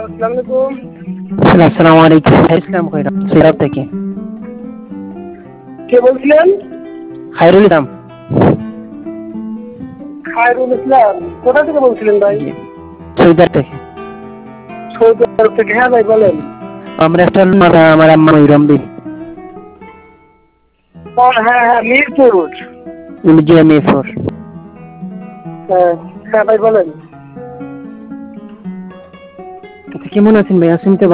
আসসালামু আলাইকুম। ইসলাম কইরাম সিরাত থেকে। কে বলছিলেন? খায়রুল ইসলাম। খায়রুল ইসলাম। কোথা থেকে বলছিলেন ভাই? জি, সৈদার থেকে। সৌদি আরব থেকে। হ্যাঁ ভাই বলেন। আমরা একটা আমার আম্মা ময়ূরম্বী। হ্যাঁ হ্যাঁ, মিরপুর। জি, মিরপুর। হ্যাঁ হ্যাঁ ভাই বলেন। আচ্ছা, কেমন আছেন ভাইয়া? শুনতে